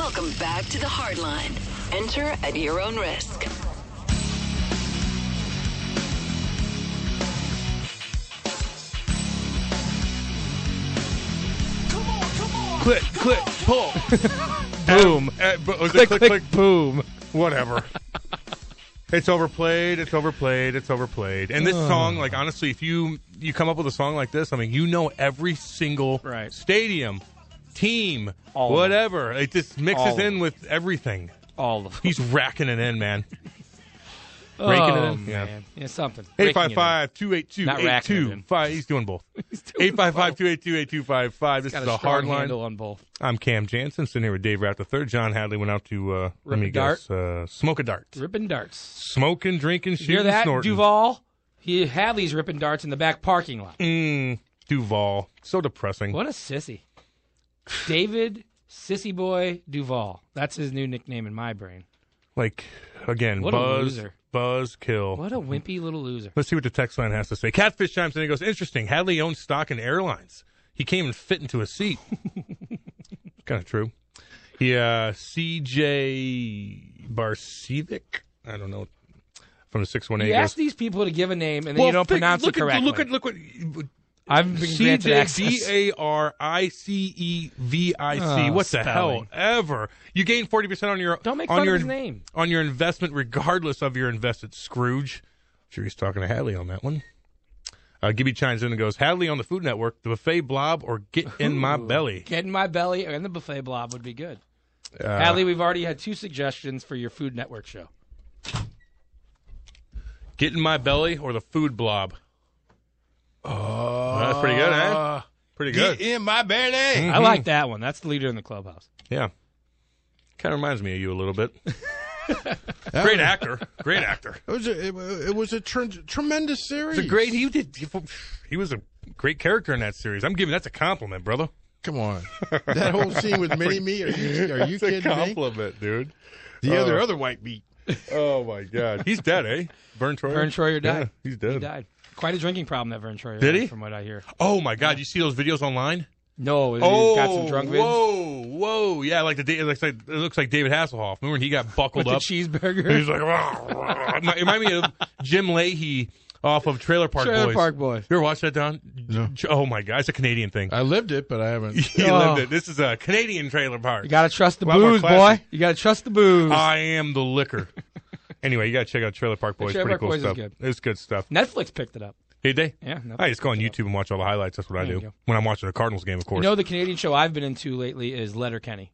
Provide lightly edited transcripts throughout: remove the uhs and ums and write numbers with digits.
Welcome back to the Hardline. Enter at your own risk. Click, click, pull. Boom. Was Click, it click, boom. Whatever. It's overplayed. It's overplayed. It's overplayed. And this song, like, honestly, if you come up with a song like this, I mean, you know every single stadium, team, whatever. It just mixes in with everything. All of them. He's racking it in, man. Raking it in? Man. Yeah, something. 855-282-8255. He's doing both. 855-282-8255. This is a hard line. Handle on both. I'm Cam Jansen, sitting here with Dave Rapp III. John Hadley went out to, smoke a dart. Ripping darts. Smoking, drinking, shooting, Hear that, snorting. Duval? Hadley's ripping darts in the back parking lot. Duval. So depressing. What a sissy. David Sissy Boy Duval. That's his new nickname in my brain. Like, again, What a buzz, loser. buzz, kill. What a wimpy little loser. Let's see what the text line has to say. Catfish chimes in and goes, interesting. Hadley owns stock in airlines. He can't even fit into a seat. It's kind of true. CJ Barcevic, I don't know, from the 618. You ask these people to give a name, and then you don't pronounce it correctly. Look what... I've been granted access. CJBARICEVIC. What the hell ever? You gain 40% on your Don't make fun of his name. On your investment, regardless of your invested. Scrooge. I'm sure he's talking to Hadley on that one. Gibby chimes in and goes, Hadley on the Food Network, the buffet blob, or get in my belly. Get in my belly, and the buffet blob would be good. Hadley, we've already had 2 suggestions for your Food Network show. Get in my belly or the food blob. Oh, that's pretty good, eh? Pretty good. Get in my belly. Mm-hmm. I like that one. That's the leader in the clubhouse. Yeah. Kind of reminds me of you a little bit. Great actor. Great actor. It was a tremendous series. It was he was a great character in that series. I'm giving that's a compliment, brother. Come on. That whole scene with Mini-Me, are you kidding me? That's a compliment, dude. The other white meat. Oh, my God. He's dead, eh? Vern Troyer? Vern Troyer died. Yeah, he's dead. He died. Quite a drinking problem, that Vern Troyer. Did he? From what I hear. Oh, my God. You see those videos online? No. He's got some drunk vids. Whoa. Yeah, like it looks like David Hasselhoff. Remember when he got buckled With up? the cheeseburger? He's like, it reminded me of Jim Leahy off of Trailer Park Boys. Trailer Park Boys. You ever watch that, Don? No. Oh, my God. It's a Canadian thing. I lived it, but I haven't. You lived it. This is a Canadian trailer park. You got to trust the A lot more booze, classy. boy. You got to trust the booze. I am the liquor. Anyway, you got to check out Trailer Park Boys. Trailer Pretty Park cool Boys is stuff. good. It's good stuff. Netflix picked it up. Did they? Yeah. I just go on YouTube and watch all the highlights. That's what I There you do go. when I'm watching the Cardinals game, of course. You know, the Canadian show I've been into lately is Letterkenny.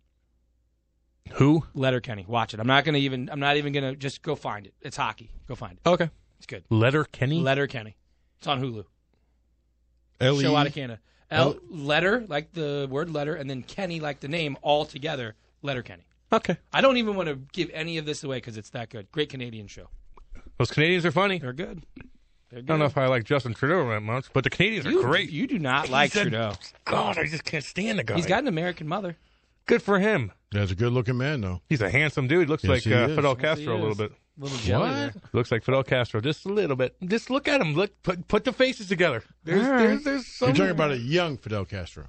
Who? Letterkenny. Watch it. I'm not even going to just go find it. It's hockey. Go find it. Okay. It's good. Letterkenny? Letterkenny. It's on Hulu. L-E? Show out of Canada. Letter, like the word letter, and then Kenny, like the name, all together, Letterkenny. Okay. I don't even want to give any of this away because it's that good. Great Canadian show. Those Canadians are funny. They're good. They're good. I don't know if I like Justin Trudeau that much, but the Canadians are great. You do not like Trudeau. God, I just can't stand the guy. He's got an American mother. Good for him. That's a good-looking man, though. He's a handsome dude. Looks Yes, like he is. Fidel Yes, Castro he a little is. bit. Little jelly What? there. Looks like Fidel Castro just a little bit. Just look at him. Look, put the faces together. There's some. You're talking about a young Fidel Castro.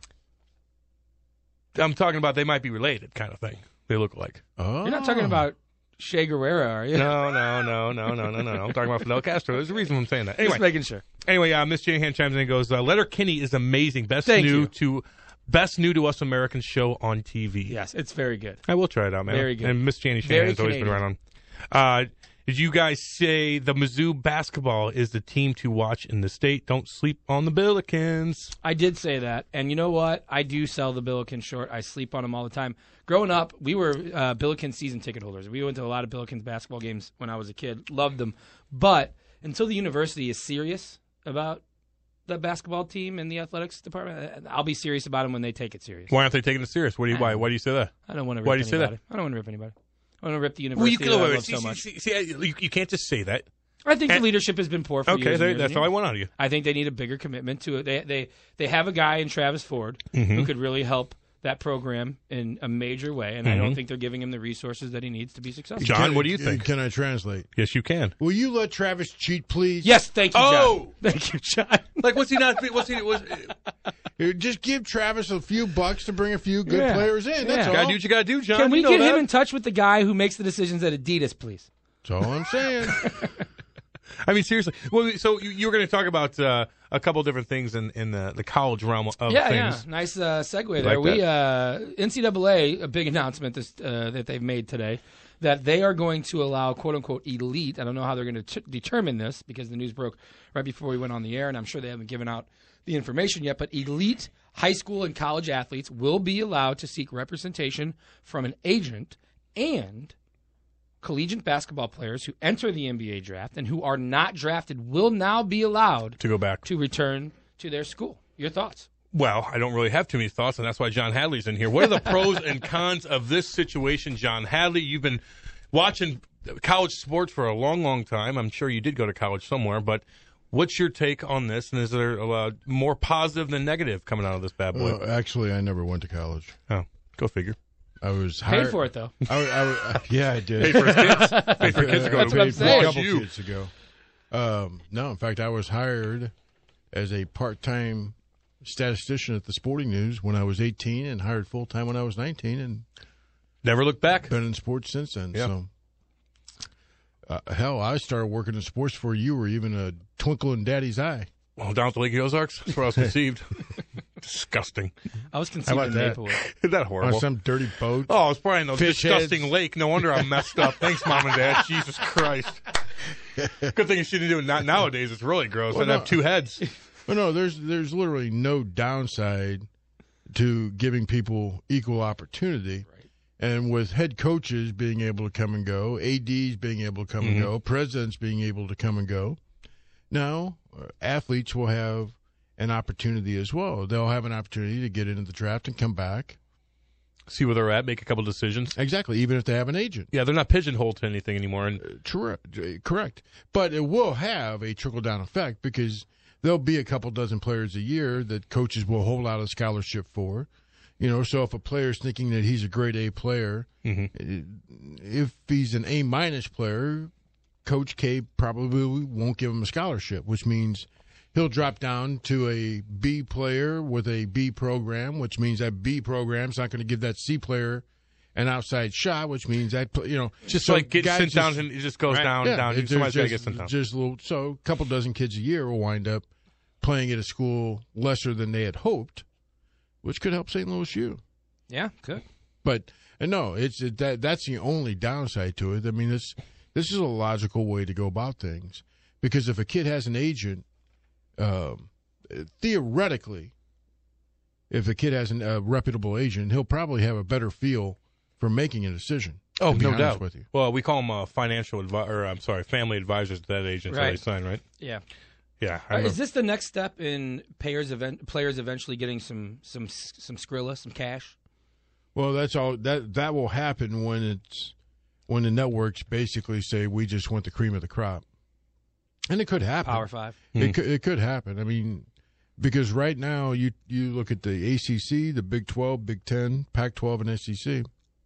I'm talking about they might be related, kind of thing. They look like. Oh. You're not talking about Che Guevara, are you? No. I'm talking about Fidel Castro. There's a reason I'm saying that. Anyway, Just making sure. Miss Janahan chimes in and goes, Letterkenny is amazing. Best Thank new you. to us American show on TV. Yes, it's very good. I will try it out, man. Very good. And Miss Janie Very Shanahan's always been Canadian. right on. Did you guys say the Mizzou basketball is the team to watch in the state? Don't sleep on the Billikens. I did say that. And you know what? I do sell the Billikens short. I sleep on them all the time. Growing up, we were Billikens season ticket holders. We went to a lot of Billikens basketball games when I was a kid. Loved them. But until the university is serious about the basketball team and the athletics department, I'll be serious about them when they take it serious. Why aren't they taking it serious? Why do you say that? I don't want to rip Why do you say anybody. that? I don't want to rip anybody. I want to rip the Well, university you that I can love so much. see, you can't just say that. I think the leadership has been poor for Okay, years. that's all I want out of you. I think they need a bigger commitment to it. They have a guy in Travis Ford who could really help that program in a major way, and I don't think they're giving him the resources that he needs to be successful. John, what do you think? Can I translate? Yes, you can. Will you let Travis cheat, please? Yes, thank you, John. Oh! Thank you, John. Like, what's he not? Just give Travis a few bucks to bring a few good Yeah. players in. That's Yeah. all. Gotta do what you gotta do, John. Can we You know get that. him in touch with the guy who makes the decisions at Adidas, please? That's all I'm saying. I mean, seriously. Well, so you were going to talk about a couple different things in the college realm of things. Yeah. Nice segue there. like NCAA, a big announcement that they've made today, that they are going to allow quote-unquote elite. I don't know how they're going to determine this because the news broke right before we went on the air, and I'm sure they haven't given out the information yet, but elite high school and college athletes will be allowed to seek representation from an agent, and collegiate basketball players who enter the NBA draft and who are not drafted will now be allowed To go back. to return to their school. Your thoughts? Well, I don't really have too many thoughts, and that's why John Hadley's in here. What are the pros and cons of this situation, John Hadley? You've been watching college sports for a long, long time. I'm sure you did go to college somewhere, but what's your take on this? And is there more positive than negative coming out of this bad boy? Actually, I never went to college. Oh, go figure. I was hired. Paid for it, though. Yeah, I did. Pay for his kids. Pay for kids to go That's to what I'm A saying. couple you. kids ago. No, in fact, I was hired as a part-time statistician at the Sporting News when I was 18 and hired full-time when I was 19 and Never look back. been in sports since then. Yeah. So, hell, I started working in sports before you were even a twinkle in Daddy's eye. Well, down at the Lake of the Ozarks. That's where I was conceived. Disgusting. I was conceived about in that? Maplewood. Isn't that On horrible? some dirty boat. Oh, it's probably in the Fish disgusting heads. lake. No wonder I'm messed up. Thanks, Mom and Dad. Jesus Christ. Good thing you shouldn't do it. Not nowadays. It's really gross. Well, I'd no. have two heads. But no, there's literally no downside to giving people equal opportunity. Right. And with head coaches being able to come and go, ADs being able to come and go, presidents being able to come and go, now athletes will have an opportunity as well. They'll have an opportunity to get into the draft and come back. See where they're at, make a couple decisions. Exactly, even if they have an agent. Yeah, they're not pigeonholed to anything anymore. And Correct. But it will have a trickle-down effect because there'll be a couple dozen players a year that coaches will hold out a scholarship for. You know, so if a player's thinking that he's a grade A player, if he's an A- player, Coach K probably won't give him a scholarship, which means he'll drop down to a B player with a B program, which means that B program's not going to give that C player an outside shot, which means that, just so like get guys sent down, just- and it just goes down. there's Somebody's got to get just- sent down. just a little, so a couple dozen kids a year will wind up playing at a school lesser than they had hoped, which could help St. Louis U. Yeah, good. But no, that's the only downside to it. I mean, this is a logical way to go about things because if a kid has an agent, theoretically, if a kid has a reputable agent, he'll probably have a better feel for making a decision. Oh, to be no honest doubt. with you. Well, we call them family advisors to that agent, so Right. they sign, right? Yeah. Yeah. Is this the next step in players eventually getting some Skrilla, some cash? Well, that's all. That will happen when the networks basically say we just want the cream of the crop, and it could happen. Power 5. It could happen. I mean, because right now you look at the ACC, the Big 12, Big 10, Pac-12, and SEC.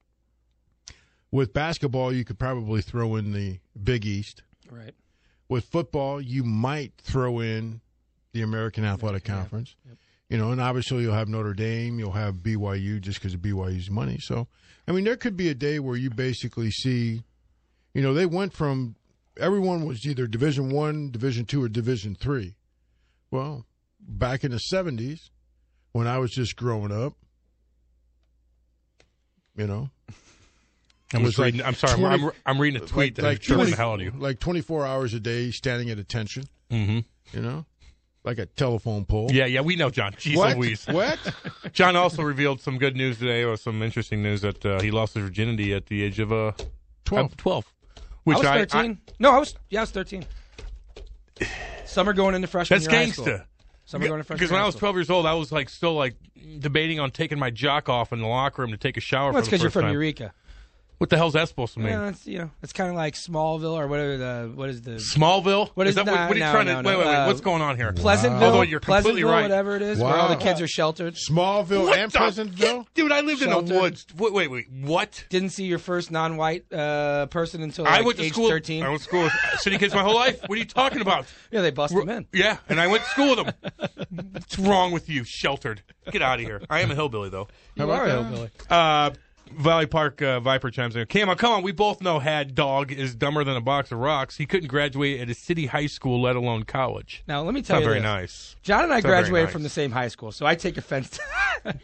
With basketball, you could probably throw in the Big East. Right. With football, you might throw in the American Athletic Conference. Yep. You know, and obviously you'll have Notre Dame, you'll have BYU just because of BYU's money. So, I mean, there could be a day where you basically see, they went from everyone was either Division I, Division II, or Division III. Well, back in the 70s, when I was just growing up, I'm sorry. I'm reading a tweet that tripping the hell out of you. Like 24 hours a day standing at attention. Mm-hmm. Like a telephone pole. Yeah, we know, John. Jeez What? Louise. What? John also revealed some good news today, or some interesting news, that he lost his virginity at the age of 12. 12. I Which was 13. I was 13. Summer going into freshman that's year of high school. gangsta. Summer going into freshman Because year when of I high was school. 12 years old, I was still debating on taking my jock off in the locker room to take a shower Well, for that's the because you're first from time. Eureka. What the hell's that supposed to mean? Yeah, it's kind of like Smallville or whatever. What is the Smallville? What is that? that? What are you trying to? Wait. What's going on here? Pleasantville. Although you're completely right. Whatever it is, where all the kids are sheltered. Smallville and Pleasantville? Dude, I lived Sheltered. in the woods. Wait. What? Didn't see your first non-white person until I like went to age school. 13. I went to school with city kids my whole life. What are you talking about? Yeah, they bust them in. Yeah, and I went to school with them. What's wrong with you? Sheltered. Get out of here. I am a hillbilly, though. You are a hillbilly. Valley Park Viper chimes in. Come on. We both know Had Dog is dumber than a box of rocks. He couldn't graduate at a city high school, let alone college. Now, let me tell Not you very this. nice. John and I It's not very graduated nice. from the same high school, so I take offense to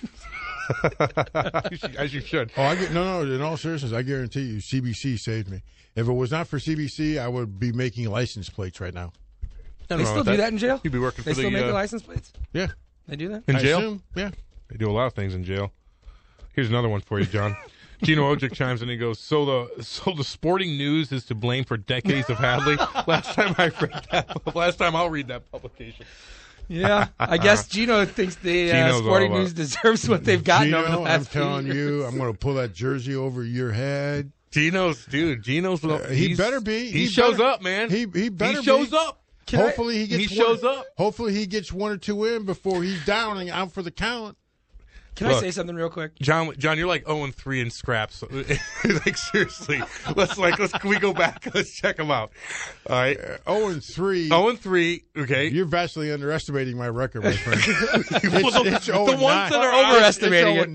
As you should. Oh, no. In all seriousness, I guarantee you, CBC saved me. If it was not for CBC, I would be making license plates right now. They still do that in jail? You'd be working They for still the make the license plates? Yeah. They do that? in I jail. assume, yeah. They do a lot of things in jail. Here's another one for you, John. Gino Ojic chimes in and he goes, so the Sporting News is to blame for decades of Hadley? Last time I'll read that publication. Yeah. I guess Gino thinks the Gino's Sporting all News deserves what they've gotten over the Gino, last I'm telling you, I'm going to pull that jersey over your head. Gino's He better be. He shows up, man. He better He shows be. up. Hopefully he gets. He shows up. Hopefully he gets one or two in before he's down and out for the count. Can I say something real quick? John, you're like 0-3 in scraps. Like seriously, can we go back? Let's check them out. All right, 0-3. 0-3. Okay, You're vastly underestimating my record, my friend. Well, it's the 0-9. ones that are overestimating it. It's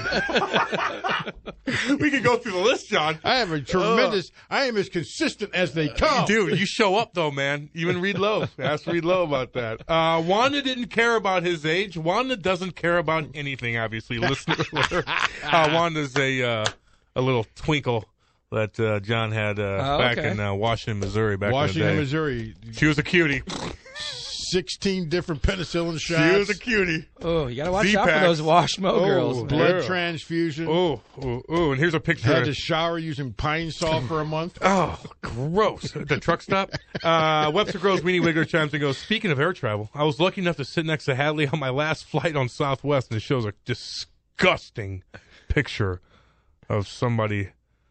0-9. we can go through the list, John. I have a tremendous. I am as consistent as they come. Dude, you show up though, man. Even Reed Lowe. Ask Reed Lowe about that. Wanda didn't care about his age. Wanda doesn't care about anything. Obviously, listener alert. Wanda's a little twinkle that John had back in Washington, Missouri. Washington, in the day. Missouri. She was a cutie. 16 different penicillin shots. She was a cutie. Oh, you got to watch out for Z-Packs. those Washmo girls. Blood Yeah. transfusion. Oh, and here's a picture. Had to shower using pine salt for a month. Oh, gross. The truck stop. Webster Groves Weenie Wiggler chimes and goes, speaking of air travel, I was lucky enough to sit next to Hadley on my last flight on Southwest, and it shows a disgusting picture of somebody.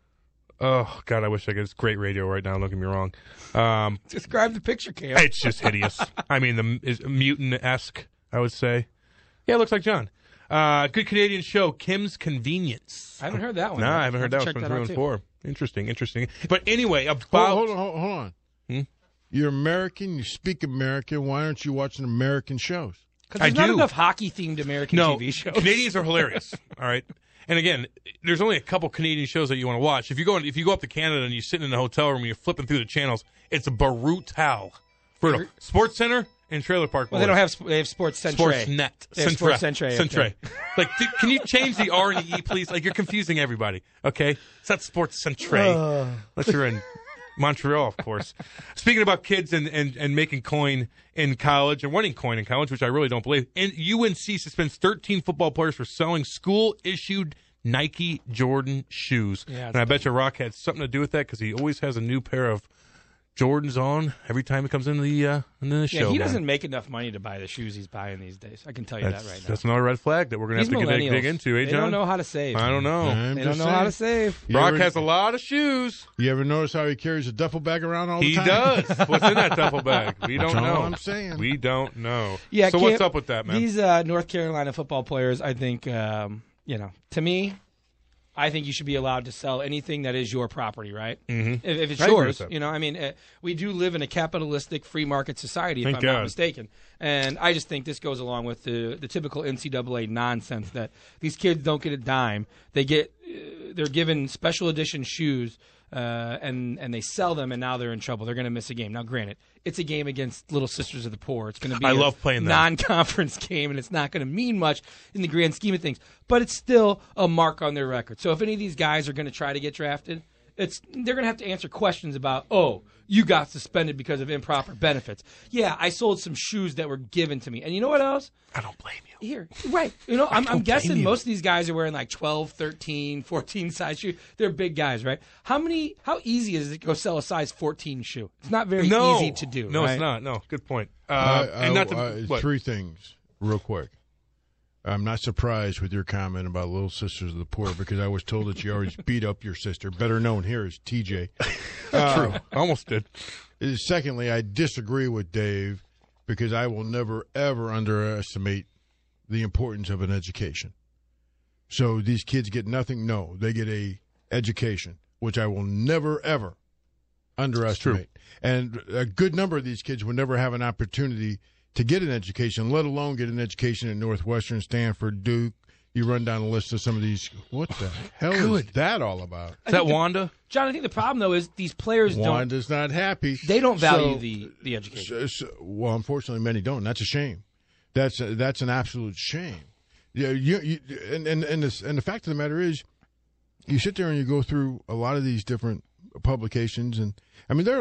Oh, God, I wish I could. It's great radio right now, don't get me wrong. Describe the picture, Cam. It's just hideous. I mean, is mutant-esque, I would say. Yeah, it looks like John. Good Canadian show, Kim's Convenience. I haven't heard that one. No, I haven't heard that Check one that from 3 out, and too. 4. Interesting. But anyway, about... Hold on. You're American. You speak American. Why aren't you watching American shows? Because I there's not do. enough hockey-themed American TV shows. Canadians are hilarious. All right. And again, there's only a couple Canadian shows that you want to watch. If you go up to Canada and you're sitting in a hotel room and you're flipping through the channels, it's brutal. Sports Center and Trailer Park Boys. Well, they have Sports Centre. Sportsnet. They have Sports Centre. Centre. Like, can you change the R and the E, please? Like, you're confusing everybody. Okay, it's not Sports Centre. Unless you're in Montreal, of course. Speaking about kids and making coin in college and winning coin in college, which I really don't believe. And UNC suspends 13 football players for selling school-issued Nike Jordan shoes. Yeah, and I bet you Rock had something to do with that because he always has a new pair of Jordans on every time he comes into the show. Yeah, he man. doesn't make enough money to buy the shoes he's buying these days. I can tell you that right now. That's another red flag that we're going to These have to dig millennials, into, eh, they John? don't know how to save. I don't know. They don't know how to save. Brock has a lot of shoes. You ever notice how he carries a duffel bag around all the He time? does. What's in that duffel bag? We don't That's know. all I'm saying. We don't know. Yeah, So what's up with that, man? These North Carolina football players, I think, to me, I think you should be allowed to sell anything that is your property, right? Mm-hmm. If it's I agree with yours, that. we do live in a capitalistic free market society, if Thank I'm God. not mistaken. And I just think this goes along with the typical NCAA nonsense that these kids don't get a dime. They're given special edition shoes, and they sell them, and now they're in trouble. They're going to miss a game. Now, granted, it's a game against Little Sisters of the Poor. It's going to be I a love playing that. non-conference game, and it's not going to mean much in the grand scheme of things. But it's still a mark on their record. So if any of these guys are going to try to get drafted, they're going to have to answer questions about, you got suspended because of improper benefits. Yeah, I sold some shoes that were given to me. And you know what else? I don't blame you. Here, right. I'm guessing you. most of these guys are wearing like 12, 13, 14 size shoes. They're big guys, right? How easy is it to go sell a size 14 shoe? It's not very easy to do. No, right? it's not. No, good point. Three things real quick. I'm not surprised with your comment about Little Sisters of the Poor because I was told that you always beat up your sister, better known here as TJ. True. Almost did. Secondly, I disagree with Dave because I will never, ever underestimate the importance of an education. So these kids get nothing? No, they get a education, which I will never, ever underestimate. And a good number of these kids will never have an opportunity to get an education, let alone get an education at Northwestern, Stanford, Duke. You run down a list of some of these. What the hell is that all about? Is that Wanda? John, I think the problem, though, is these players Wanda's not happy. They don't value the education. Well, unfortunately, many don't. That's a shame. That's an absolute shame. Yeah, and the fact of the matter is, you sit there and you go through a lot of these different publications, and I mean, there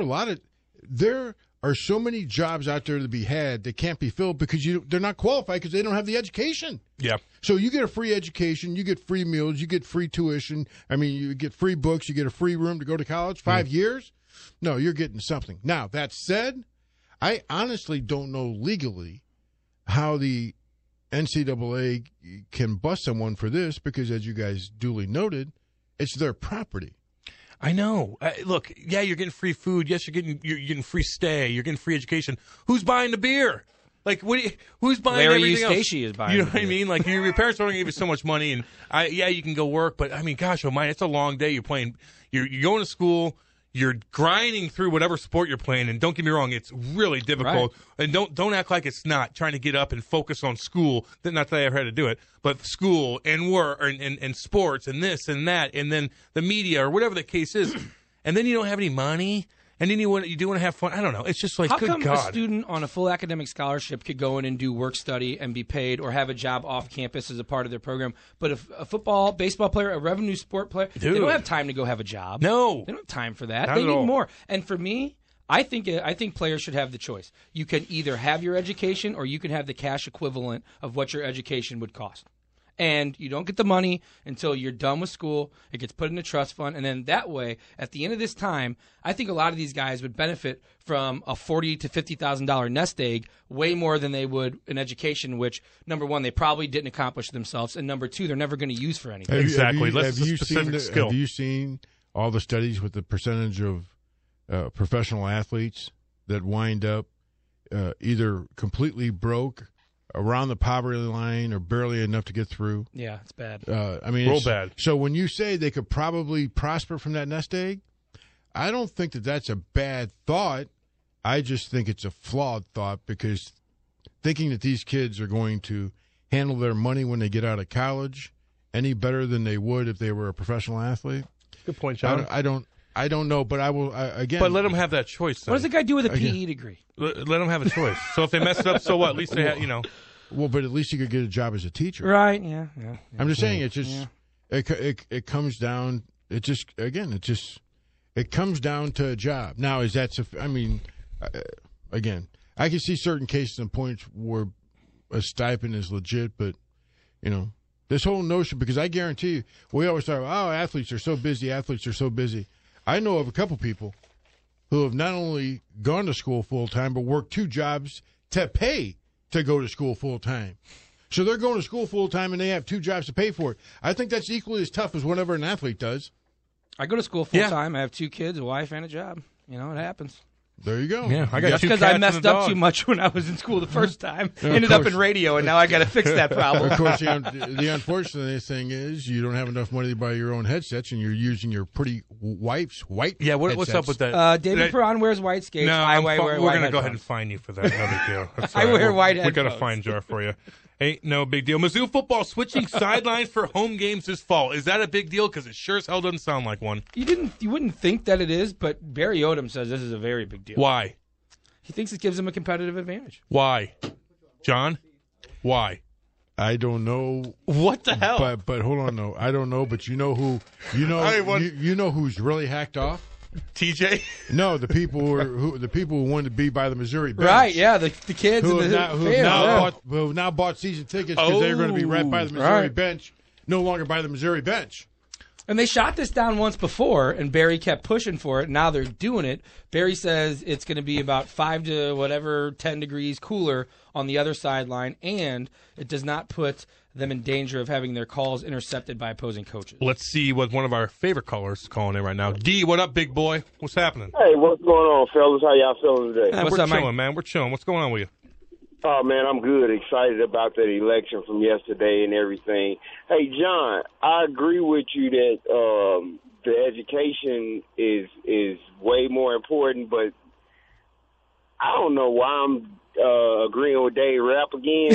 are so many jobs out there to be had that can't be filled because they're not qualified because they don't have the education. Yeah. So you get a free education, you get free meals, you get free tuition. I mean, you get free books, you get a free room to go to college. 5 years? No, you're getting something. Now, that said, I honestly don't know legally how the NCAA can bust someone for this because, as you guys duly noted, it's their property. I know. Look, yeah, you're getting free food. Yes, you're getting free stay. You're getting free education. Who's buying the beer? Like, who's buying Larry everything else? Eustace is buying. You know what I mean? Like, your parents don't give you so much money, and you can go work, but I mean, gosh, oh my, it's a long day. You're playing. You're going to school. You're grinding through whatever sport you're playing, and don't get me wrong, it's really difficult. Right. And don't act like it's not. Trying to get up and focus on school. Not that I ever had to do it, but school and work and sports and this and that, and then the media or whatever the case is, and then you don't have any money. And then you do want to have fun. I don't know. It's just like, good God. How come a student on a full academic scholarship could go in and do work study and be paid or have a job off campus as a part of their program? But if a football, baseball player, a revenue sport player, they don't have time to go have a job. No. They don't have time for that. Not They at need all. more. And for me, I think players should have the choice. You can either have your education or you can have the cash equivalent of what your education would cost. And you don't get the money until you're done with school. It gets put in a trust fund. And then that way, at the end of this time, I think a lot of these guys would benefit from a $40,000 to $50,000 nest egg way more than they would an education, which, number one, they probably didn't accomplish themselves. And number two, they're never going to use for anything. Exactly. Have you seen all the studies with the percentage of professional athletes that wind up either completely broke, around the poverty line, or barely enough to get through? Yeah, it's bad. Real bad. So when you say they could probably prosper from that nest egg, I don't think that that's a bad thought. I just think it's a flawed thought because thinking that these kids are going to handle their money when they get out of college any better than they would if they were a professional athlete. Good point, John. I don't know, but I will again. But let them have that choice. Then. What does a guy do with a PE degree? Let them have a choice. So if they mess it up, so what? At least they have, Well, but at least you could get a job as a teacher, right? Yeah. I'm just saying, it's just it comes down. It comes down to a job. Now, is that? I mean, again, I can see certain cases and points where a stipend is legit, but this whole notion, because I guarantee you, we always talk about, athletes are so busy. I know of a couple people who have not only gone to school full time, but worked 2 jobs to pay to go to school full time. So they're going to school full time and they have 2 jobs to pay for it. I think that's equally as tough as whatever an athlete does. I go to school full time. I have 2 kids, a wife, and a job. It happens. There you go. Yeah, I got Just 2 because cats I messed up too much when I was in school the first time, ended up in radio, and now I got to fix that problem. Of course, the unfortunate thing is you don't have enough money to buy your own headsets, and you're using your pretty wife's white. Yeah, what's up with that? David Perron wears white skates. No, we're going to go ahead and fine you for that. No big deal. That's I wear white We got a headphones. fine jar for you. Ain't no big deal. Mizzou football switching sidelines for home games this fall. Is that a big deal? Because it sure as hell doesn't sound like one. You wouldn't think that it is, but Barry Odom says this is a very big deal. Why? He thinks it gives him a competitive advantage. Why? John? Why? I don't know. What the hell? But hold on, though. I don't know, but you know who's really hacked off? TJ? No, the people who wanted to be by the Missouri bench. Right, yeah, the kids who and have now bought season tickets because they're going to be right by the Missouri bench, no longer by the Missouri bench. And they shot this down once before, and Barry kept pushing for it. Now they're doing it. Barry says it's going to be about 5 to 10 degrees cooler on the other sideline, and it does not put them in danger of having their calls intercepted by opposing coaches. Let's see what one of our favorite callers is calling in right now. D, what up, big boy? What's happening? Hey, what's going on, fellas? How y'all feeling today? What's we're up, chilling, Mike? man. We're chilling. What's going on with you? Oh, man, I'm good. Excited about that election from yesterday and everything. Hey, John, I agree with you that the education is way more important, but I don't know why I'm agreeing with Dave Rapp again.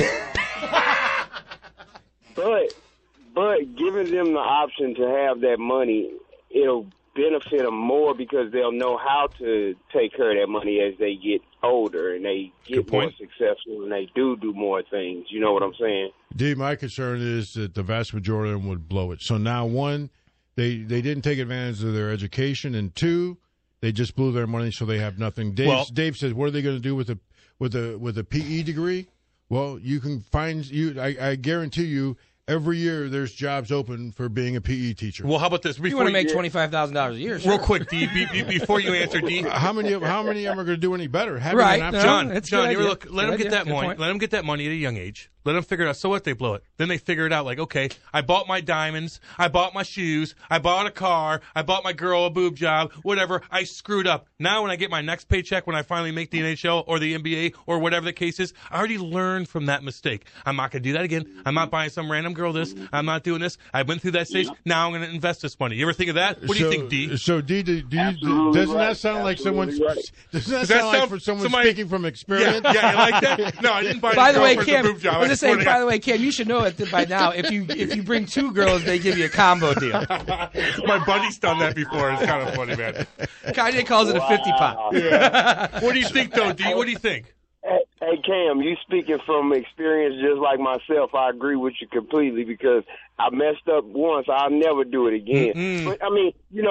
But giving them the option to have that money, it'll benefit them more because they'll know how to take care of that money as they get older and they get more successful and they do more things. You know what I'm saying? D, my concern is that the vast majority of them would blow it. So now, one, they didn't take advantage of their education, and two, they just blew their money, so they have nothing. Dave says, what are they going to do with a PE degree? Well, you can find I guarantee you. Every year, there's jobs open for being a PE teacher. Well, how about this? You want to make $25,000 a year? Sure. Real quick, D, before you answer, D. How many of them are going to do any better? Right. John, you look, let them get that money. Let them get that money at a young age. Let them figure it out. So what? They blow it. Then they figure it out like, okay, I bought my diamonds. I bought my shoes. I bought a car. I bought my girl a boob job. Whatever. I screwed up. Now when I get my next paycheck, when I finally make the NHL or the NBA or whatever the case is, I already learned from that mistake. I'm not going to do that again. I'm not buying some random girl this. I'm not doing this. I went through that stage. Now I'm going to invest this money. You ever think of that? What do you think, D? So, D, doesn't that sound like someone's? Doesn't that sound like for someone speaking from experience? Yeah, you like that? No, I didn't buy By the the way, girlfriend Cam, a boob job. I'm just saying, by the way, Cam, you should know it by now. If you bring 2 girls, they give you a combo deal. My buddy's done that before. It's kind of funny, man. Kanye calls it a 50 pop. Yeah. What do you think, though, D? What do you think? Hey, Cam, you speaking from experience just like myself. I agree with you completely because I messed up once. I'll never do it again. Mm-hmm. But, I mean,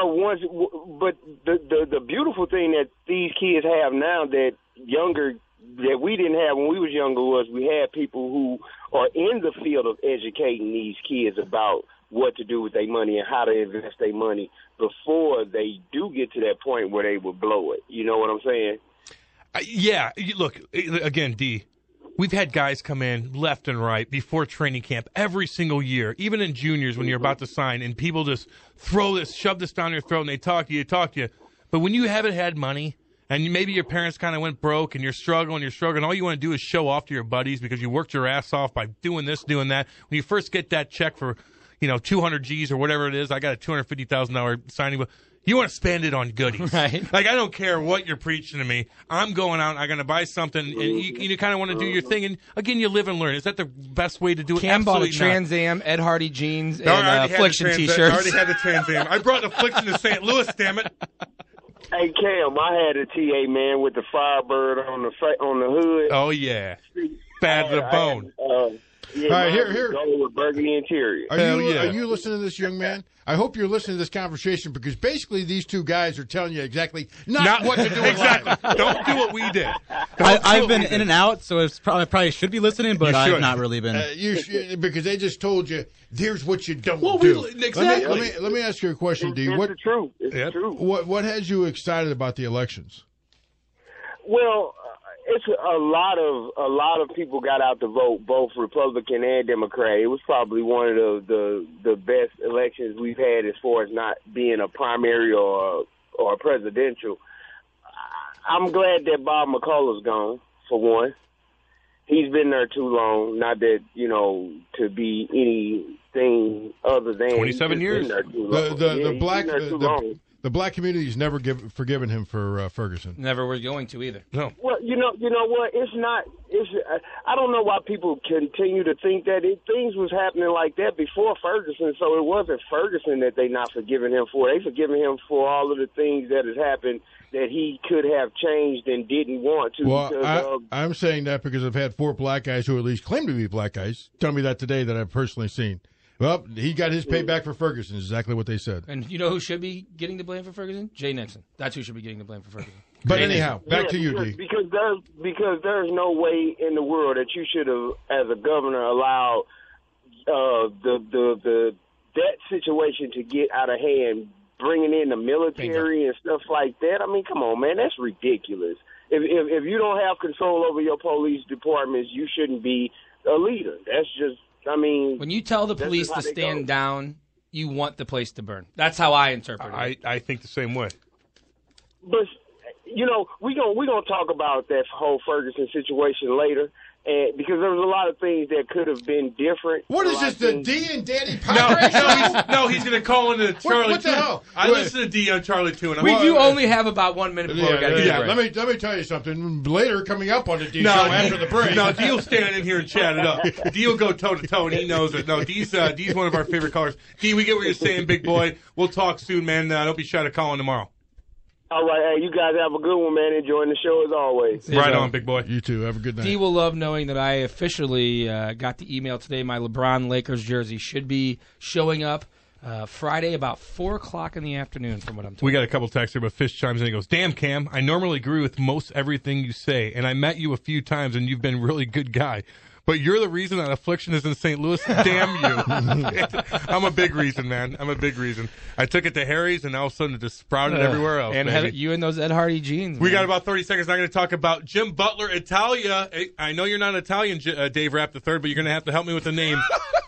but the beautiful thing that these kids have now that we didn't have when we was younger was we had people who are in the field of educating these kids about what to do with their money and how to invest their money before they do get to that point where they will blow it. You know what I'm saying? Yeah. Look, again, D, we've had guys come in left and right before training camp every single year, even in juniors when you're about to sign, and people just shove this down your throat, and they talk to you. But when you haven't had money, and maybe your parents kind of went broke, and you're struggling, all you want to do is show off to your buddies because you worked your ass off by doing this, doing that. When you first get that check for, 200 G's or whatever it is, I got a $250,000 signing, but you want to spend it on goodies. Right. Like, I don't care what you're preaching to me. I'm going out, I'm going to buy something, and you kind of want to do your thing. And, again, you live and learn. Is that the best way to do it? Cam bought a Absolutely Trans Am, Ed Hardy jeans, and Affliction T-shirts. I already had the Trans Am. I brought Affliction to St. Louis, damn it. Hey, Cam, I had a TA, man, with the Firebird on the hood. Oh, yeah. Bad to the bone. Yeah, all right, here. Go with burgundy interior. Are you listening to this, young man? I hope you're listening to this conversation because basically these 2 guys are telling you exactly not what to do. Exactly. Don't do what we did. I've been in and out, so it's probably should be listening, but I've not really been. You should, because they just told you, here's what you don't do. Exactly. Let me ask you a question, D. It's the truth. It's the truth. What has you excited about the elections? Well, it's a lot of people got out to vote, both Republican and Democrat. It was probably one of the best elections we've had as far as not being a primary or a presidential. I'm glad that Bob McCullough's gone, for one. He's been there too long, not that, to be anything other than 27 years. The black community's never forgiven him for Ferguson. Never was going to either. No. Well, you know what? I don't know why people continue to think that things was happening like that before Ferguson. So it wasn't Ferguson that they not forgiving him for. They forgiving him for all of the things that has happened that he could have changed and didn't want to. Well, I'm saying that because I've had 4 black guys who at least claim to be black guys tell me that today that I've personally seen. Well, he got his payback for Ferguson, is exactly what they said. And you know who should be getting the blame for Ferguson? Jay Nixon. That's who should be getting the blame for Ferguson. But anyhow, back to you, D. Because there's no way in the world that you should have, as a governor, allowed the that situation to get out of hand, bringing in the military and stuff like that, I mean, come on, man, that's ridiculous. If you don't have control over your police departments, you shouldn't be a leader. That's just, I mean. When you tell the police to stand down, you want the place to burn. That's how I interpret it. I think the same way. But, you know, we're gonna talk about that whole Ferguson situation later. Because there was a lot of things that could have been different. What is this, the D and Danny Padre No, he's going to call into Charlie. What the hell? I listen to D on Charlie too. And we do only have about 1 minute before we got to get break. Let me tell you something. Later, coming up on the D show after the break. No, D will stand in here and chat it up. D will go toe to toe, and he knows it. No, D's one of our favorite callers. D, we get what you're saying, big boy. We'll talk soon, man. Don't be shy to call in tomorrow. All right, hey, you guys have a good one, man. Enjoying the show as always. Right on, big boy. You too. Have a good night. D will love knowing that I officially got the email today. My LeBron Lakers jersey should be showing up Friday about 4 o'clock in the afternoon, from what I'm told. We got a couple texts here, but Fish chimes in and goes, "Damn, Cam, I normally agree with most everything you say, and I met you a few times, and you've been a really good guy. But you're the reason that Affliction is in St. Louis. Damn you." I'm a big reason, man. I'm a big reason. I took it to Harry's, and all of a sudden it just sprouted everywhere else. And you and those Ed Hardy jeans. We got about 30 seconds. I'm going to talk about Jim Butler, Italia. I know you're not Italian, Dave Rapp III, but you're going to have to help me with the name.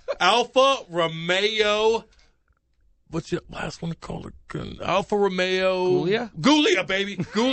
Alfa Romeo. What's your last one called? Alfa Romeo. Giulia, baby.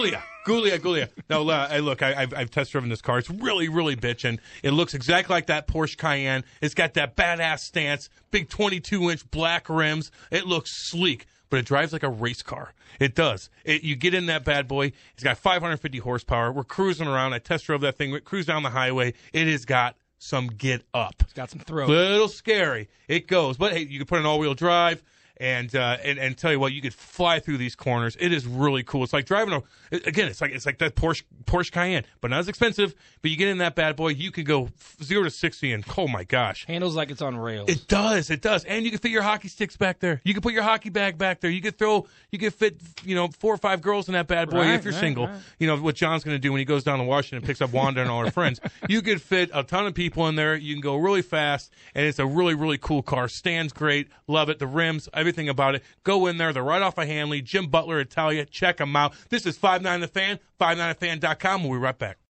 Giulia. No, hey, look, I've test driven this car. It's really, really bitchin'. It looks exactly like that Porsche Cayenne. It's got that badass stance, big 22-inch black rims. It looks sleek, but it drives like a race car. It does. You get in that bad boy. It's got 550 horsepower. We're cruising around. I test drove that thing. We cruise down the highway. It has got some get up. It's got some throw. Little scary. It goes. But, hey, you can put an all-wheel drive. And tell you what, you could fly through these corners. It is really cool. It's like driving it's like that Porsche Cayenne, but not as expensive. But you get in that bad boy, you can go 0 to 60, and oh my gosh, handles like it's on rails. It does, and you can fit your hockey sticks back there. You can put your hockey bag back there. You could fit 4 or 5 girls in that bad boy if you're single. Right. You know what John's going to do when he goes down to Washington and picks up Wanda and all her friends. You could fit a ton of people in there. You can go really fast, and it's a really, really cool car. Stands great, love it. The rims. Everything about it. Go in there. They're right off of Hanley. Jim Butler, Italia. Check them out. This is 5-9 The Fan, 590thefan.com. We'll be right back.